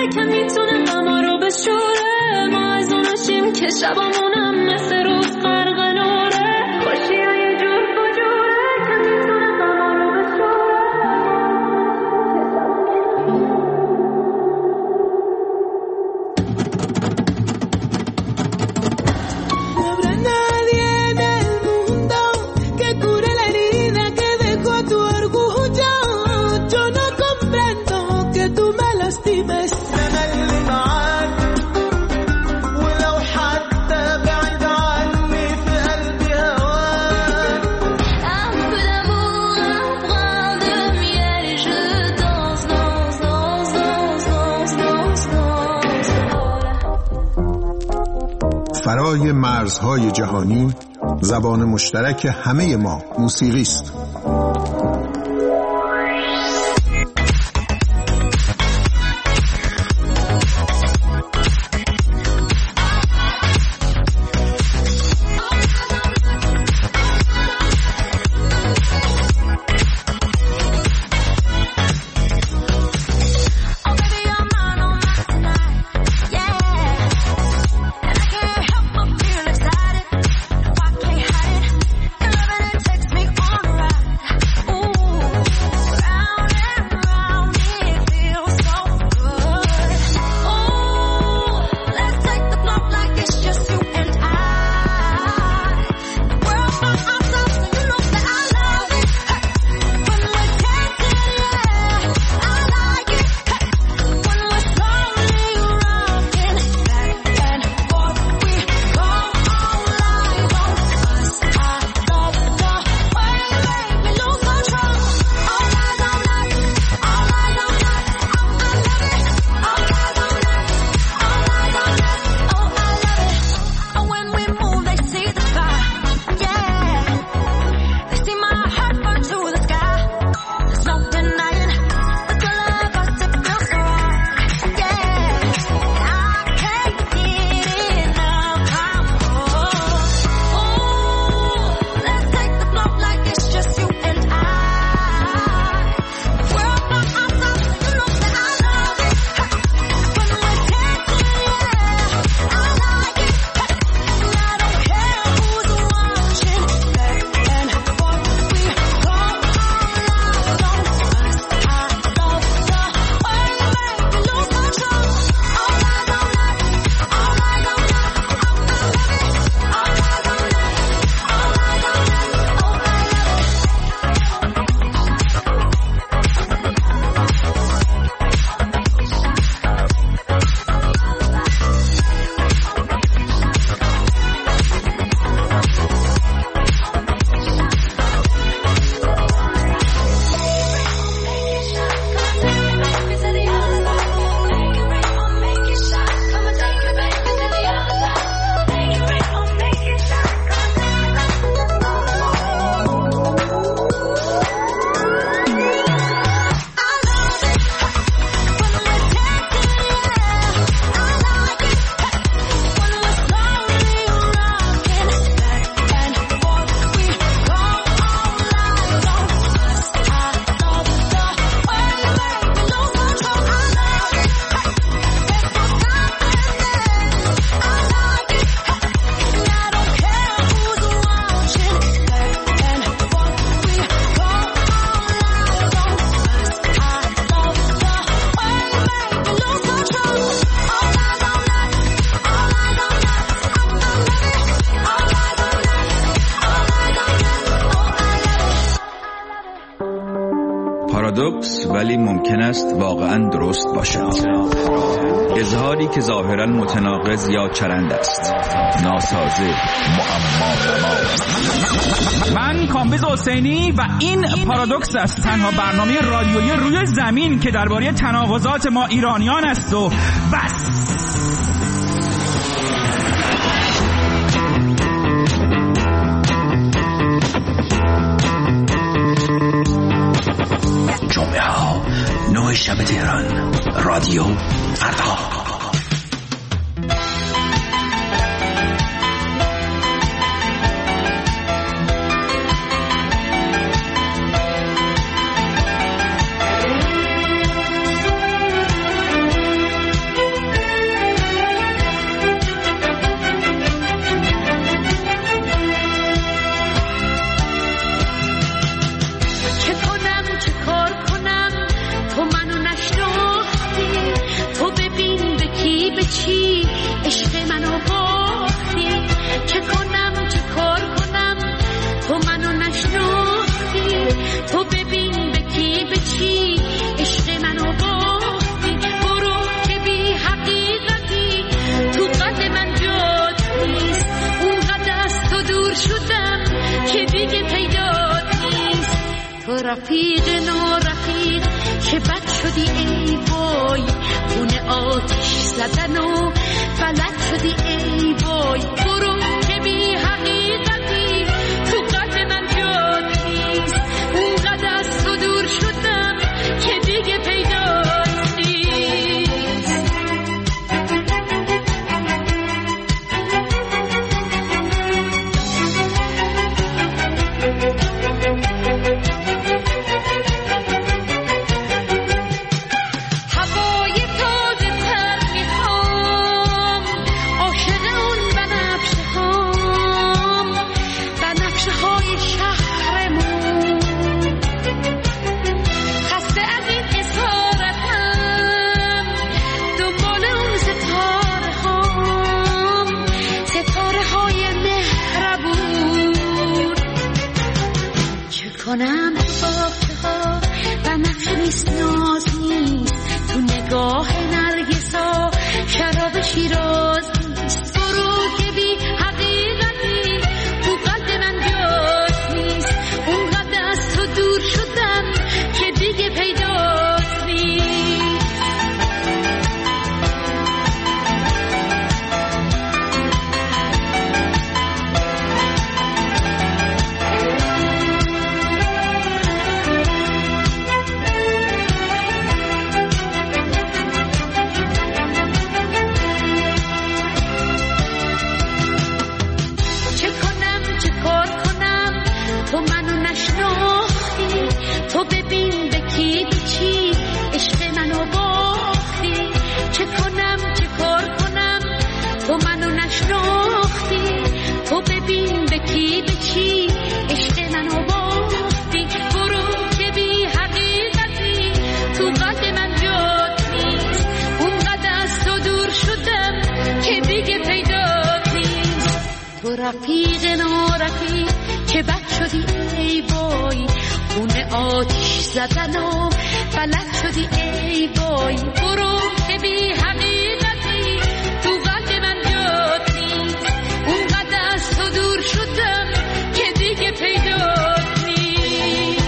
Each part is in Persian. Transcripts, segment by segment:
که میتونه غما رو بشوره. ما از اوناشیم که شبامونم مثل روز غرق نوره. خوشی یه جور بجوره که میتونه غما رو بشوره. فرای مرزهای جهانی زبان مشترک همه ما موسیقی است. پارادوکس ولی ممکن است واقعا درست باشد. اظهاری که ظاهرا متناقض یا چرند است. ناسازه، معما. من کامبیز حسینی و این پارادوکس است، تنها برنامه رادیویی روی زمین که درباره تناقضات ما ایرانیان است و بس. جمعه ها 9 شب تهران، رادیو فردا. چی عشق منو باختی، چه کنم چه کار کنم تو منو نشناختی، تو ببین به کی به چی عشق منو باختی، برو که بی حقیقتی تو قد من جات نیست، اونقدر از تو دور شدم که دیگه پیدات نیست، تو رفیق نارفیق چه بد شدی ای وای، خونه آتش زدن و فلک شدی ای وای، برو که بی حقیقتی تو قلب من جات نیست، اونقدر از تو دور شدم که دیگه پیدات نیست. کنم تو باغچه ها و نقش نیست ناز نیست، تو نگاه نرگسا شراب شیراز نیست، برو که بی حقیقتی تو قلب من جات نیست، اونقدر از تو دور شدم که دیگه پیدات نیست. تو منو نشناختی، تو ببین به کی به چی عشق منو باختی، چه کنم چه کار کنم تو منو نشناختی، تو ببین به کی به چی عشق منو باختی، برو که بی حقیقتی تو قلب من جات نیست، اونقدر از تو دور شدم که دیگه پیدات نیست، تو رفیق نارفیق چه بد شدی ای وای، خونه آتش زدن و فلک شدی ای وای، برو که بی حقیقتی تو قلب من جات نیست، اونقدر از تو دور شدم که دیگه پیدات نیست.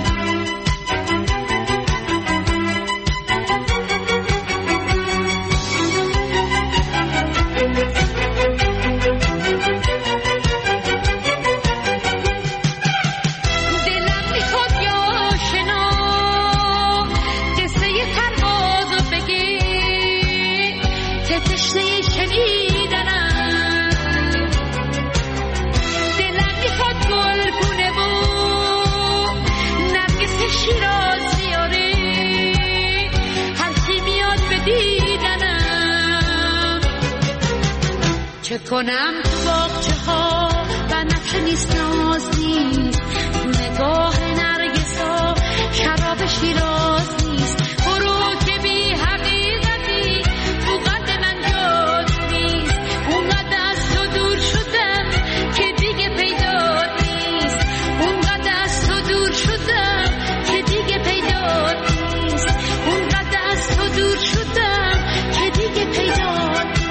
چه کنم تو باغچه ها و نقش نیست ناز نیست، تو نگاه نرگسا شراب شیراز نیست، برو که بی حقیقتی تو قلب من جات نیست، اونقدر از تو دور شدم که دیگه پیدات نیست، اونقدر از تو دور شدم که دیگه پیدات نیست، اونقدر از تو دور شدم که دیگه پیدات نیست.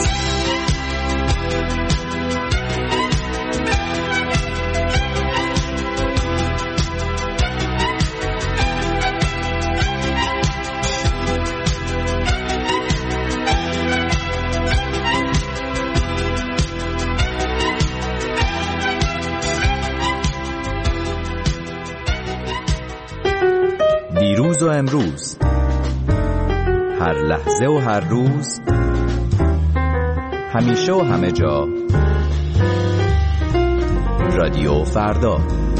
دیروز و امروز، هر لحظه و هر روز، همیشه و همه جا، رادیو فردا.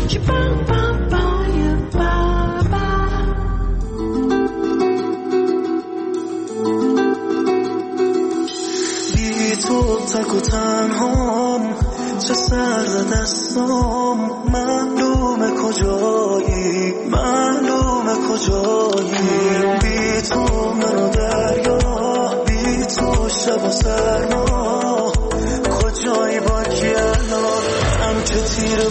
بی تو تک و تنهام، چه سرد دستام، معلومه کجایی، معلومه کجایی، بی تو منو دریا، بی تو شب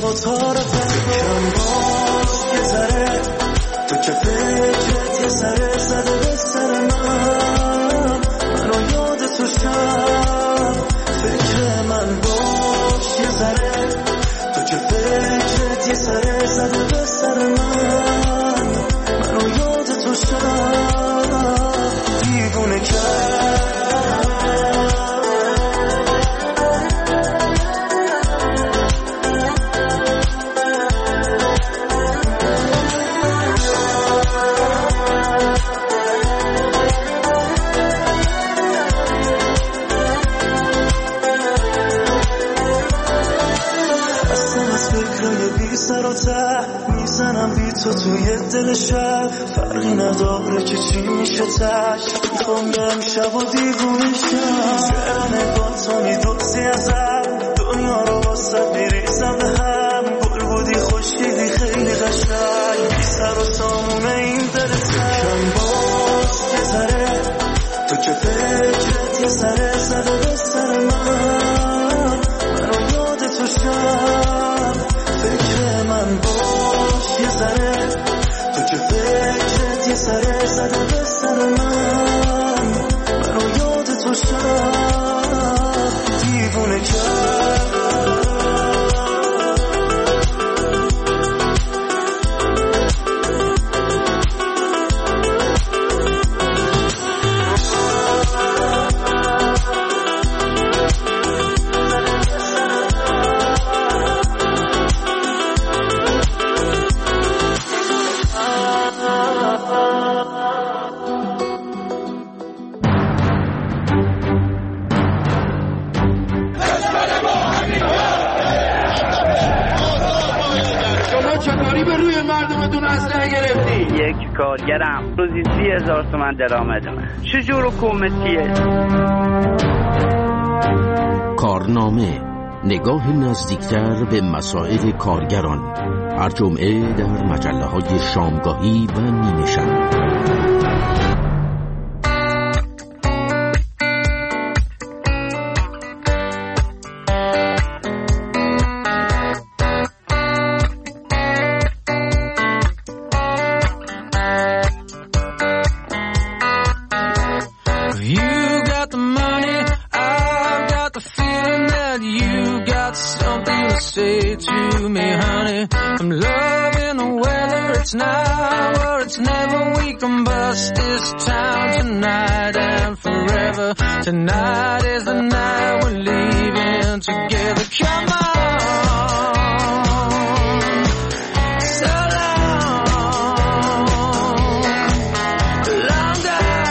دوتا رو فکرم باز یه ذره تو که فکرت یه سره زده به سر منو یاد تو شب فکر من باش یه ذره تو که فکرت یه سره زده به سر منو یاد تو شب دیوونه کرد میزنم بی تو توی دل شب فرقی نداره که چی میشه تک میخوام برم شب و دیوونه شم چرا نگاه تو میدوزی ازم دنیا رو واسه میریزم به هم گل بودی خوشگلی خیلی قشنگ بی سر و سامونه این دل تکم باز یه ذره تو که فکرت یه سره زده به سر منو یاد تو شب فکر من باش یه ذره تو که فکرت یه سره زده به سر منو یاد تو شب دیوونه کرد یک کارگرم روزی 30,000 تومان درآمدمه چجور حکومتیه؟ کارنامه نگاه نزدیکتر به مسائل کارگران هر جمعه در مجله‌های شامگاهی و نیمه شب. Tonight is the night we're leaving together. Come on. So long, long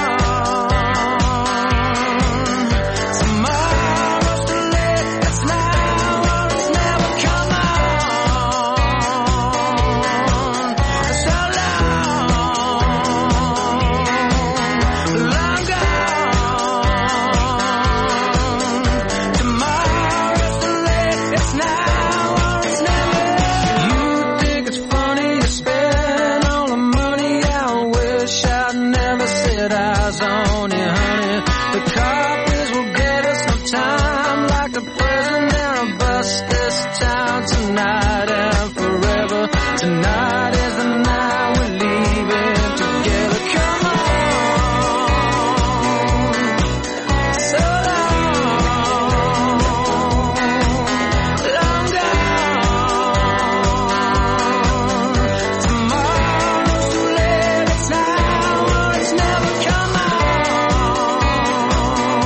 gone. Tomorrow's too late. It's now or it's never. Come on. So long, long gone. Tonight and forever. Tonight is the night we're leaving together. Come on. So long, long gone. Tomorrow's too late. It's now or it's never. Come on.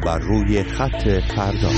و روی خط فردا.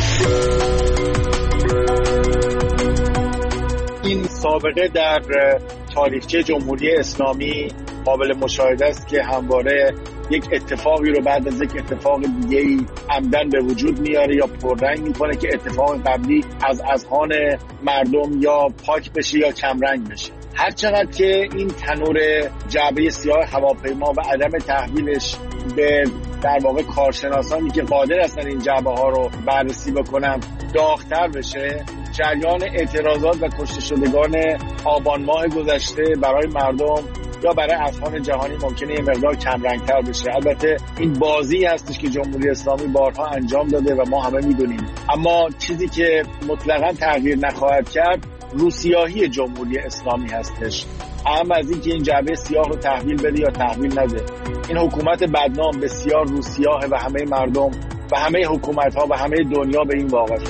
این سابقه در تاریخچه جمهوری اسلامی قابل مشاهده است که همواره یک اتفاقی رو بعد از یک اتفاق دیگه‌ای عمدن به وجود میاره یا پررنگ میکنه که اتفاق قبلی از اذهان مردم یا پاک بشه یا کمرنگ بشه. هر چقدر که این تنور جعبه سیاه هواپیما و عدم تحویلش به در واقع کارشناسانی که قادر هستن این جعبه ها رو بررسی بکنن داغ‌تر بشه، جریان اعتراضات و کشته شدگان آبان ماه گذشته برای مردم یا برای اذهان جهانی ممکنه یه مقدار کمرنگ‌تر بشه. البته این بازی هستش که جمهوری اسلامی بارها انجام داده و ما همه میدونیم، اما چیزی که مطلقاً تغییر نخواهد کرد روسیاهی جمهوری اسلامی هستش. اهم از این که این جعبه سیاه رو تحویل بده یا تحویل نده، این حکومت بدنام بسیار روسیاه و همه مردم و همه حکومت‌ها و همه دنیا به این واقف.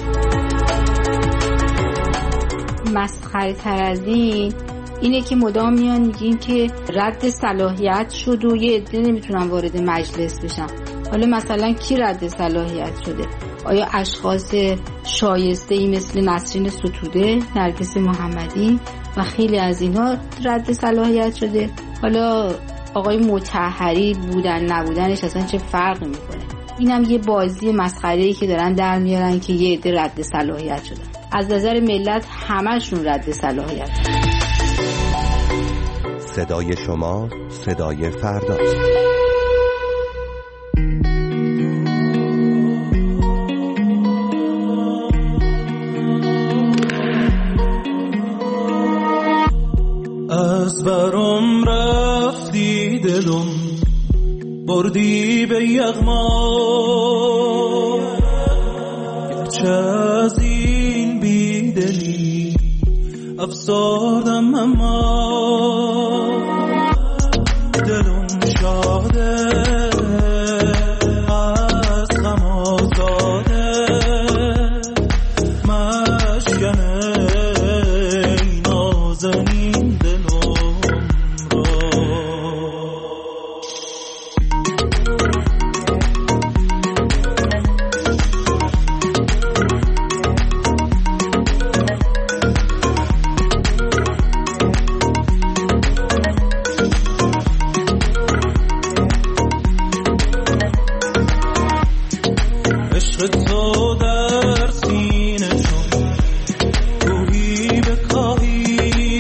مسخره تر از اینه که مدام میان میگیم که رد صلاحیت شد و یه عده نمیتونن وارد مجلس بشن. حالا مثلا کی رد صلاحیت شده؟ آیا اشخاص شایسته‌ای مثل نسرین ستوده، نرگس محمدی و خیلی از اینها رد صلاحیت شده؟ حالا آقای مطهری بودن نبودنش اصلا چه فرقی میکنه؟ اینم یه بازی مسخره‌ای که دارن در میارن که یه عده رد صلاحیت شدن. از نظر ملت همشون رد صلاحیت. صدای شما صدای فرداست. از برم رفتی دلم بردی به یغما، گرچه از این بیدلی افسردم اما دلم شاده از غم آزاده، مشکنه ای نازنین دلم را. تو در سینه چون روحی بکاهی،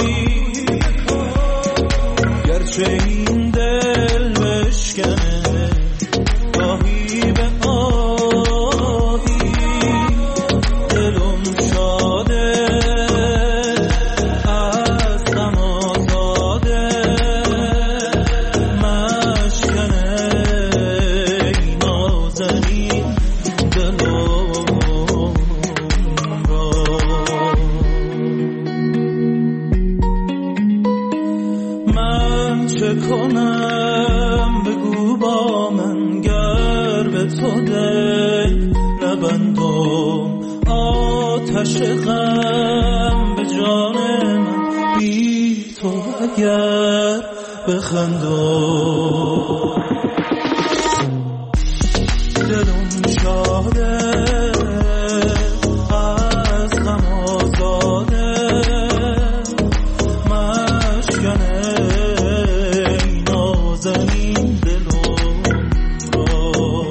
گرچه این دل بشکنه گاهی به آهی، دلم شاده از غم آزاده، مشکنه ای نازنین من چه کنم بگو با من، گر به تو دل نبندم آتش غم به جان من، بی تو اگر بخندم دلم شاده از غم آزاده، مشکنه ای نازنین دلم را.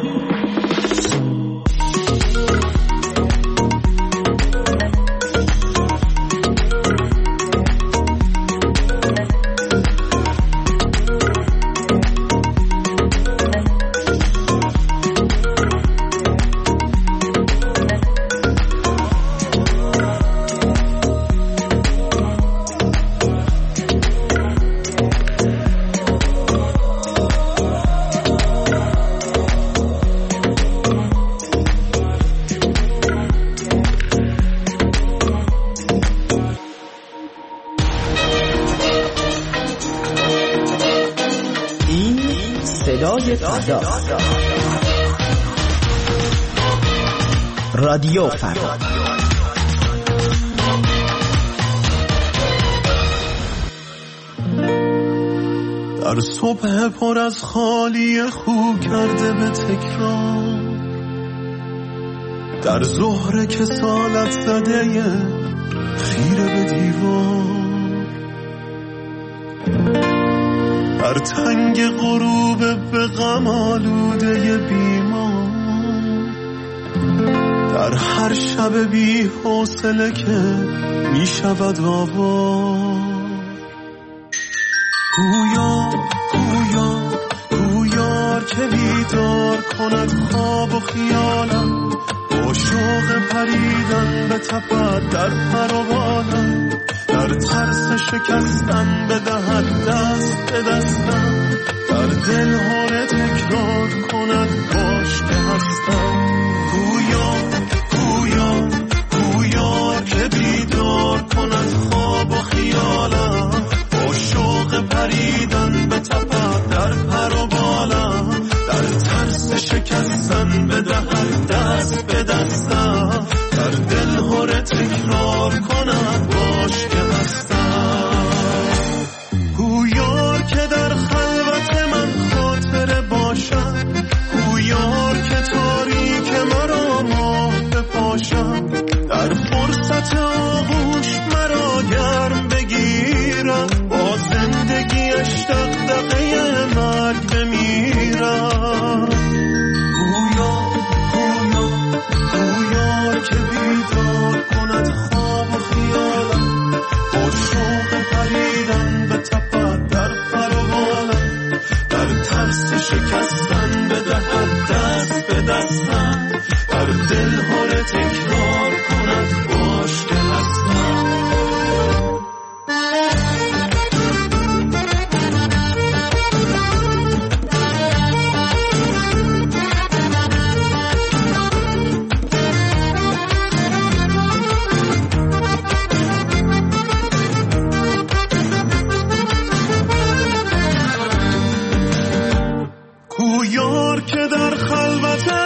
صدای فردا، رادیو فردا. در صبح پر از خالی خو کرده به تکرار، در ظهر کسالت زده خیره به دیوار، در تنگ غروب به غم آلوده بیمار، در هر شب بی حوصله که می شود آوار. گویار که بیدار کند خواب و خیالم، با شوق پریدن به تپد در پر و بالم، در ترس شکستن بدهد دست به دستم، در دل هاره تکرار کند باش که هستم. گویار که بیدار کند خواب و خیالم، با شوق پریدن به تپد در پر و بالم، در ترس شکستن بدهد دست به دستم، در دل هاره تکرار کند باش که هستم. گویار که در خلوت من خاطره باشد، گویار که تاریک مرا ماه بپاشد، در فرصت آغوش مرا گرم بگیرم، با زندگیش دغدغه مرگ بمیرم. گویار که بیدار کند خواب و خیالم، با شوق پریدن به تپد در پر و بالم، در ترس شکستن بدهد دست به دستم، در دل هاره تکرار کند باش که هستم. گویار که در خلوت